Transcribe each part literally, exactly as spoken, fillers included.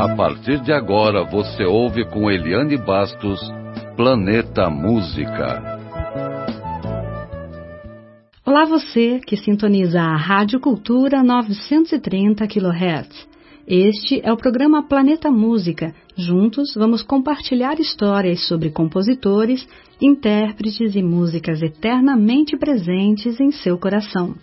A partir de agora você ouve com Eliane Bastos, Planeta Música. Olá você que sintoniza a Rádio Cultura novecentos e trinta quilohertz. Este é o programa Planeta Música. Juntos vamos compartilhar histórias sobre compositores, intérpretes e músicas eternamente presentes em seu coração.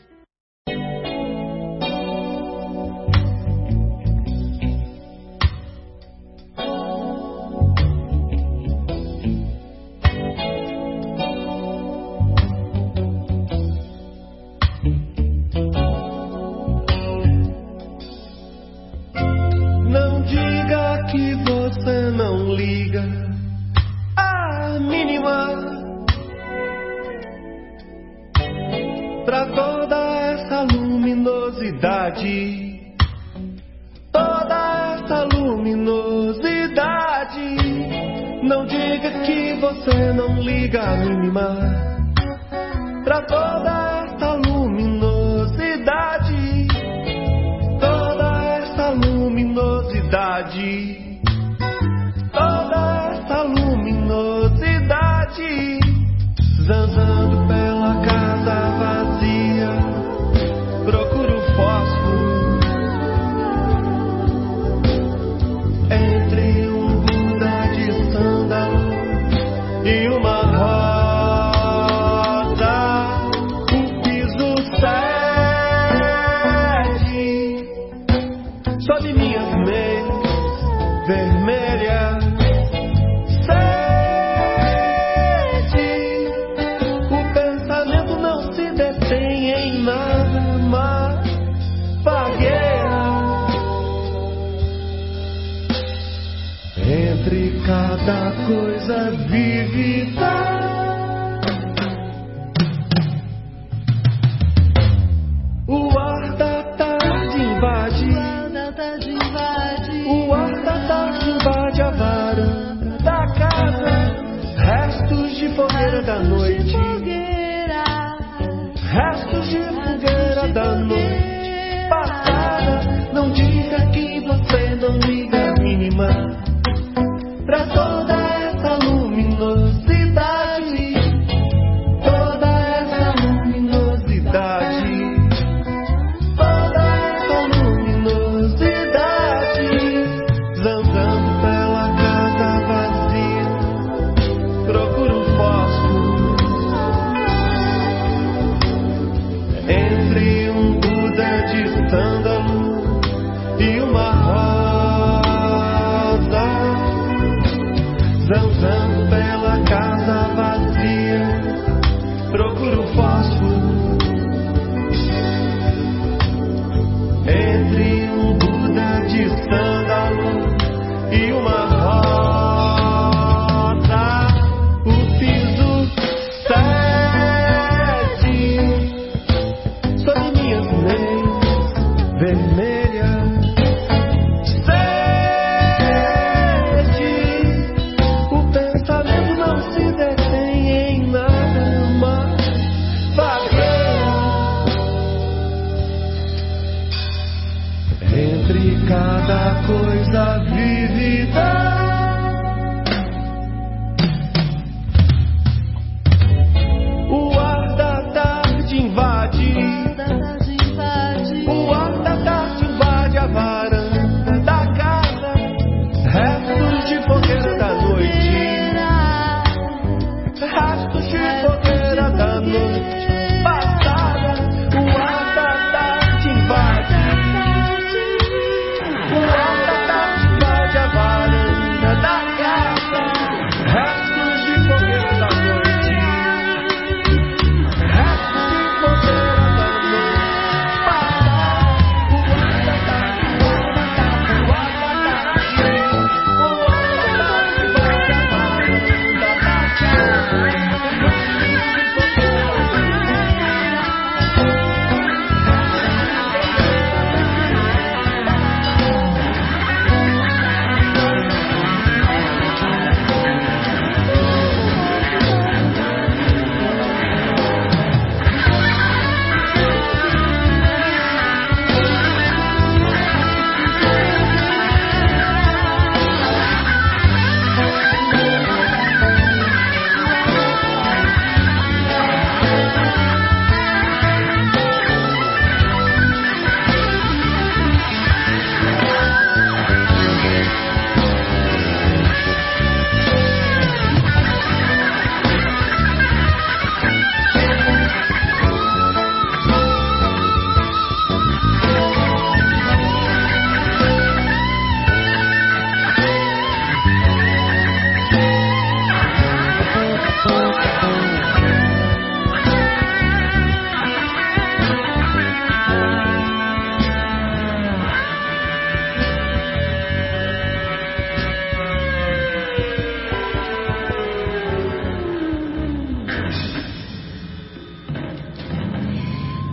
Invade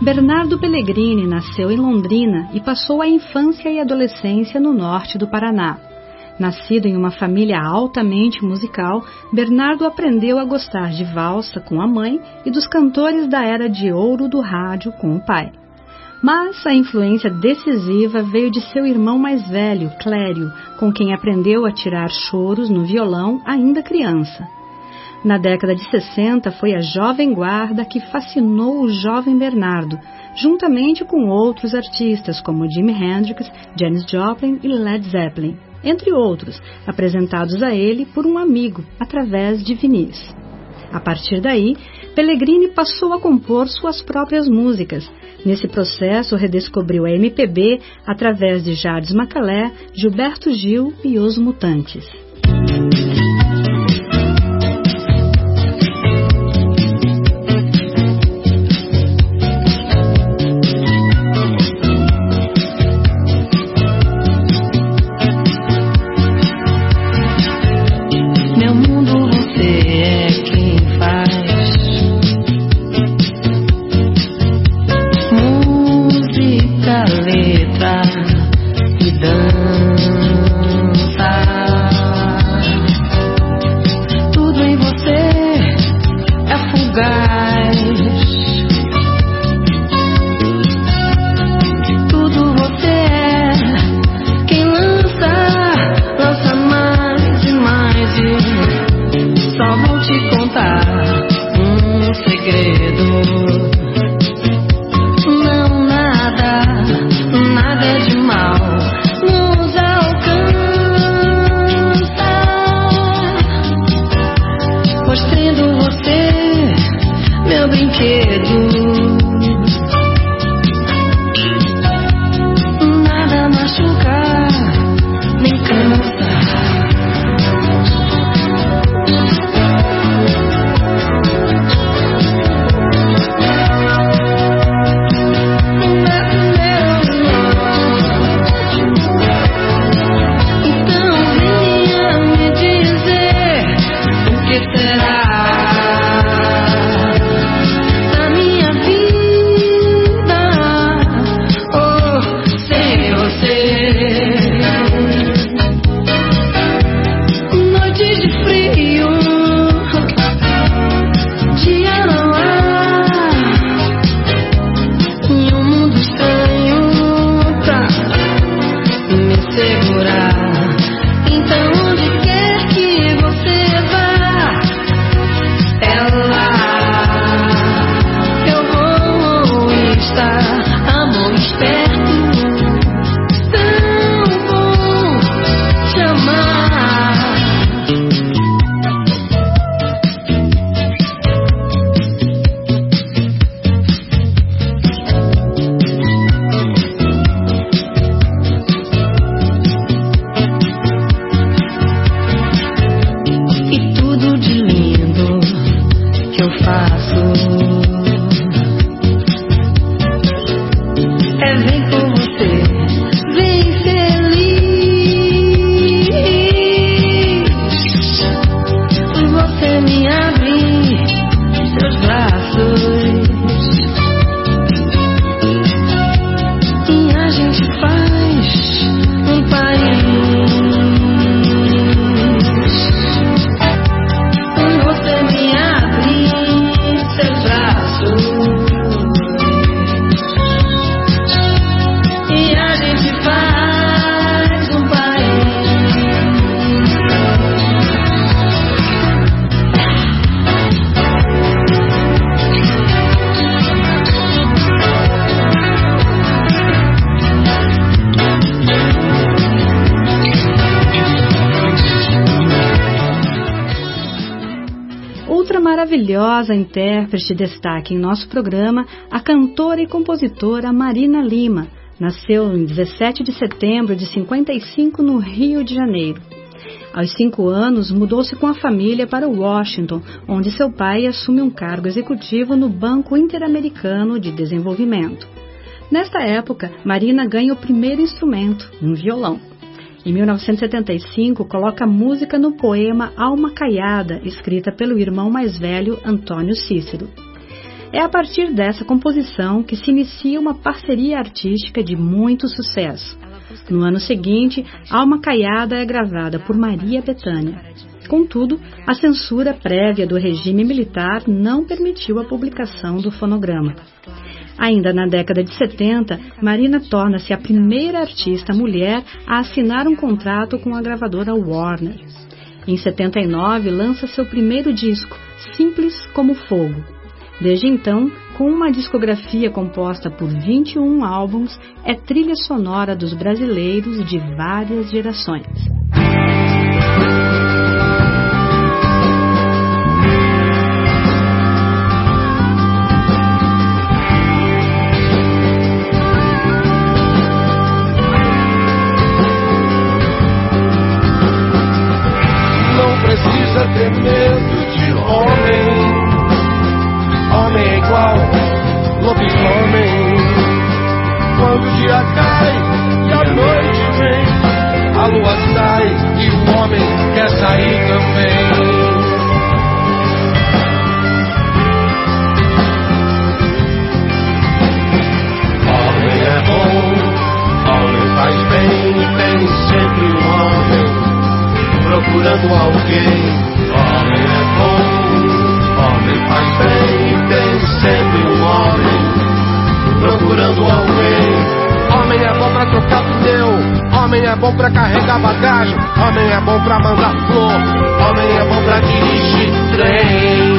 Bernardo Pellegrini nasceu em Londrina e passou a infância e adolescência no norte do Paraná. Nascido em uma família altamente musical, Bernardo aprendeu a gostar de valsa com a mãe e dos cantores da era de ouro do rádio com o pai. Mas a influência decisiva veio de seu irmão mais velho, Clério, com quem aprendeu a tirar choros no violão ainda criança. Na década de sessenta, foi a Jovem Guarda que fascinou o jovem Bernardo, juntamente com outros artistas como Jimi Hendrix, Janis Joplin e Led Zeppelin, entre outros, apresentados a ele por um amigo, através de vinis. A partir daí, Pellegrini passou a compor suas próprias músicas. Nesse processo, redescobriu a M P B através de Jardim Macalé, Gilberto Gil e Os Mutantes. Maravilhosa intérprete de destaque em nosso programa, a cantora e compositora Marina Lima. Nasceu em dezessete de setembro de cinquenta e cinco no Rio de Janeiro. Aos cinco anos, mudou-se com a família para Washington, onde seu pai assume um cargo executivo no Banco Interamericano de Desenvolvimento. Nesta época, Marina ganha o primeiro instrumento, um violão. Em mil novecentos e setenta e cinco, coloca música no poema Alma Caiada, escrita pelo irmão mais velho, Antônio Cícero. É a partir dessa composição que se inicia uma parceria artística de muito sucesso. No ano seguinte, Alma Caiada é gravada por Maria Bethânia. Contudo, a censura prévia do regime militar não permitiu a publicação do fonograma. Ainda na década de setenta, Marina torna-se a primeira artista mulher a assinar um contrato com a gravadora Warner. Em setenta e nove, lança seu primeiro disco, Simples como Fogo. Desde então, com uma discografia composta por vinte e um álbuns, é trilha sonora dos brasileiros de várias gerações. Não precisa ter medo de homem. Homem é igual lobisomem. Quando o dia cai e a noite vem, a lua sai e o homem quer sair também. Homem é bom, homem faz bem, tem sempre um homem procurando alguém. Homem é bom, homem faz bem, tem sempre um homem procurando alguém. Homem é bom pra trocar pneu, homem é bom pra carregar bagagem, homem é bom pra mandar flor, homem é bom pra dirigir trem.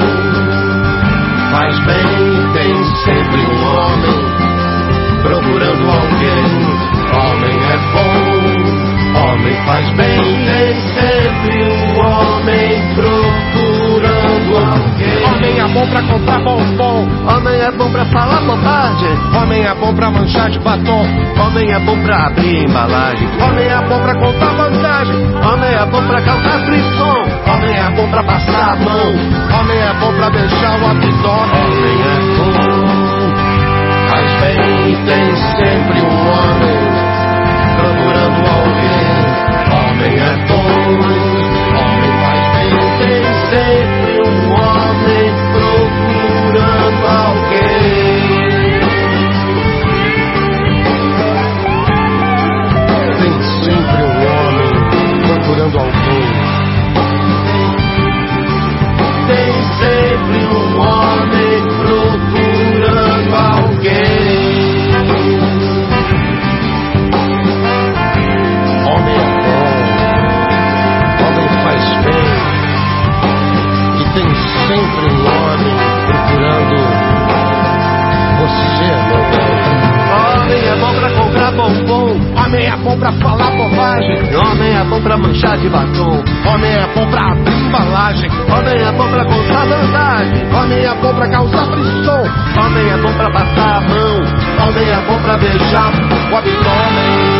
Faz bem, tem sempre um homem procurando alguém. Homem é bom, homem faz bem, tem sempre um homem procurando alguém. Homem é bom pra comprar bombom, homem é bom pra falar bobagem, homem é bom pra manchar de batom, homem é bom pra abrir embalagem, homem é bom pra contar vantagem, homem é bom pra causar frisson, homem é bom pra passar a mão, homem é bom pra deixar o abdômen. Homem é bom, faz bem, tem sempre um homem procurando alguém. Homem é bom, homem faz bem, tem sempre um homem procurando alguém. Tem sempre um homem procurando alguém. Tem sempre um homem procurando alguém. Homem é bom, homem faz bem, e tem sempre um homem procurando você, meu bem. Homem é bom pra comprar bombom, homem é bom pra falar bobagem, homem é bom pra manchar de batom, homem é bom pra abrir embalagem, homem é bom pra contar vantagem, homem é bom pra causar frisson, homem é bom pra passar a mão, homem é bom pra beijar o abdômen.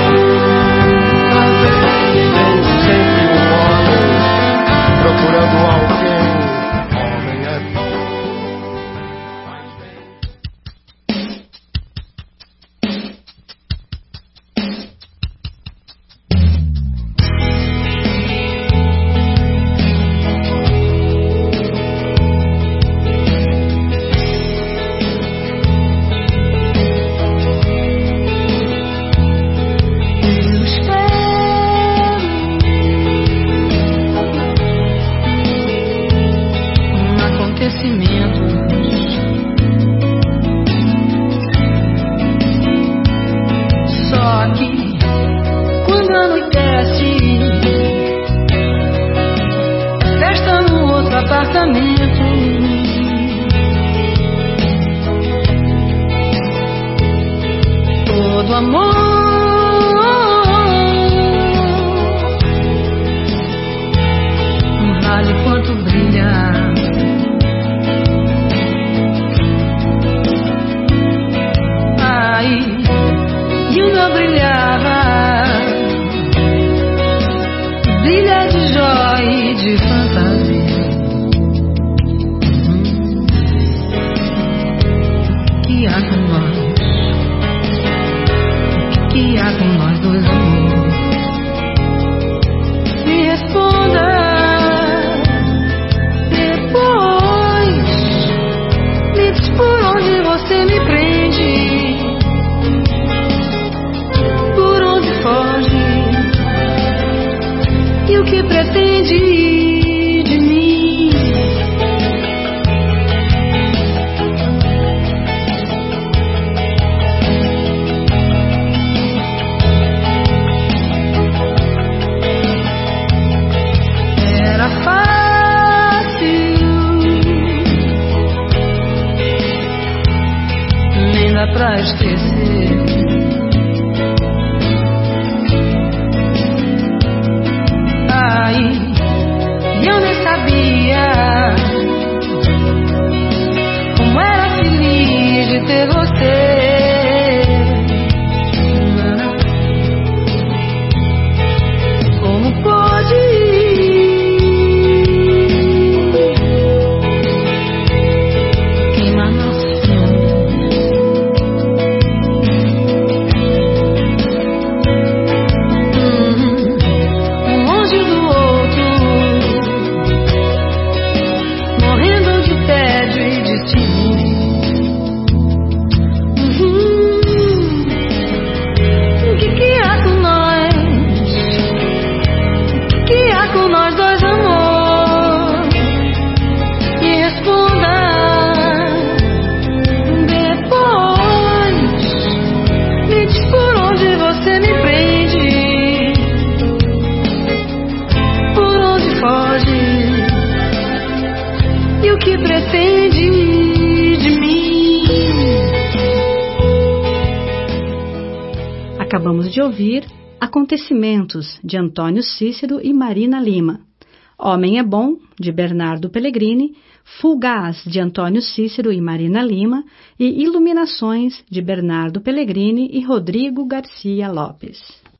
Tem sempre um homem procurando alguém. Homem é bom, faz bem. Que esquecer. Ai, eu nem sabia como era feliz de ter você. Como pode queimar nosso filme? Um longe do outro, morrendo de tédio e de ciúme. O que que há com nós? O que há com nós dois, amor? Me responda depois. Me diz por onde você me prende, por onde foge e o que pretende de mim. Acabamos de ouvir Acontecimentos, de Antônio Cícero e Marina Lima. Homem é Bom, de Bernardo Pellegrini. Fugaz, de Antônio Cícero e Marina Lima. E Iluminações, de Bernardo Pellegrini e Rodrigo Garcia Lopes.